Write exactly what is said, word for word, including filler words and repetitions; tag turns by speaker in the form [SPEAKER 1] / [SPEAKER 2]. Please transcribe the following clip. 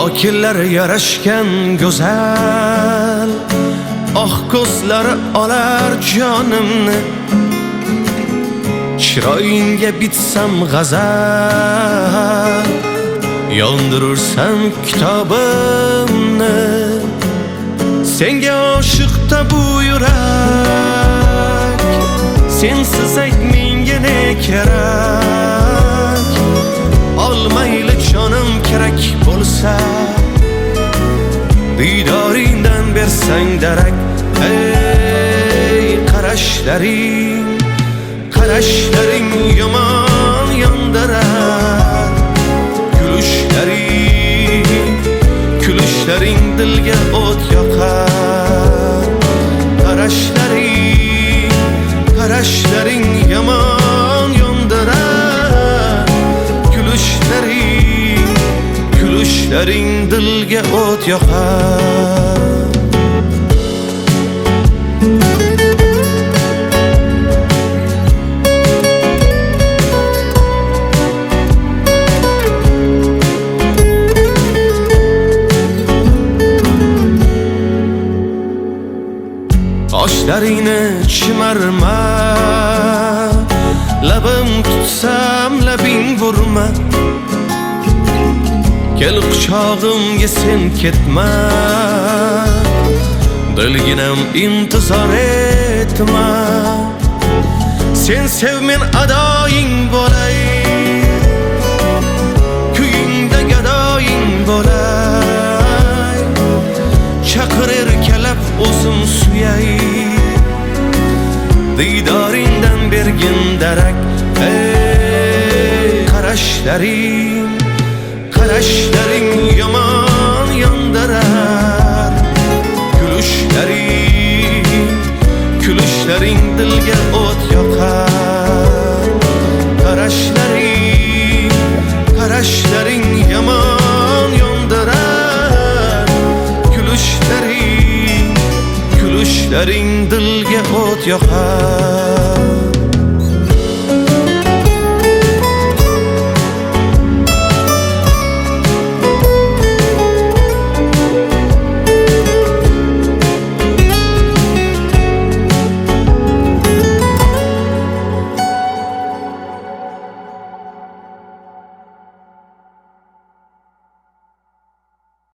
[SPEAKER 1] Lokinlar yarashgan go'zal, oq ko'zlari olar jonimni. Chiroyingga bitsam g'azal, yondirursam kitobimni. Senga oshiqda bu yurak, sensiz ayt menga ne kerak. Olmayli jonim kerak bo'lsa, didoringdan bersang darak. Ey qarashlaring, qarashlaring yomon yondirar. Kulishlaring, kulishlaring dilga o't yoqar. Qarashlaring, qarashlaring yomon yondirar. Kulishlaring, kulishlaring dilga o't yoqar. Qoshlaringni chimarma, labim tutsam labing vurma. Kel quchog'imga sen ketma, dilginam intizor etma. Sen sev men adoying bo'lay, kuyingda gadoying bo'lay. Chaqir erkalab o'zim suyay, didoringdan bergin darak. Ey qarashlaring, qarashlaring yomon yondirar. Kulishlaring, kulishlaring dilga o't yoqar. Qarashlaring, qarashlaring yomon yondirar. Kulishlaring, kulishlaring dilga o't yoqar.